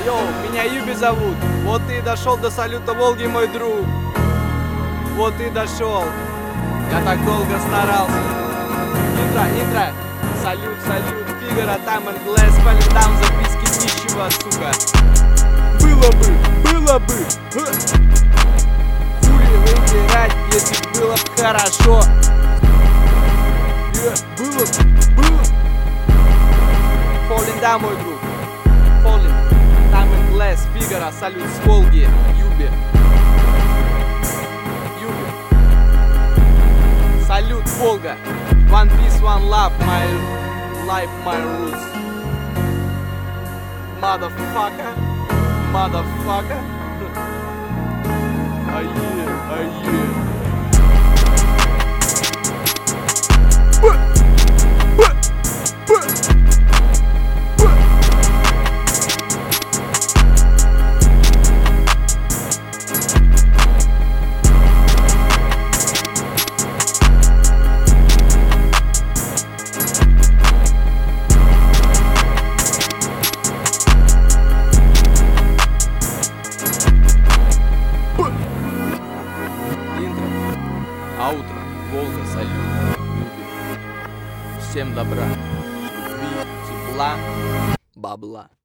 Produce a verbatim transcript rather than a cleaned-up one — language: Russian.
Йоу, меня Юби зовут. Вот ты и дошел до салюта Волги, мой друг. Вот и дошел. Я так долго старался. Интро, интро. Салют, салют, Фигаро, Time and Glass, Falling Down, записки нищего, сука. Было бы, было бы. Хули выбирать, если б было б хорошо. Yeah, было бы, было. Falling Down, мой друг. Falling, Time and Glass, Фигаро, салют с Волги, Юби. Юби. Салют, Волга. One peace, one love, my life, my roots. Motherfucker, motherfucker. Ah yeah, ah yeah. А утро, Волга, салют, Юби. Всем добра, любви, тепла, бабла.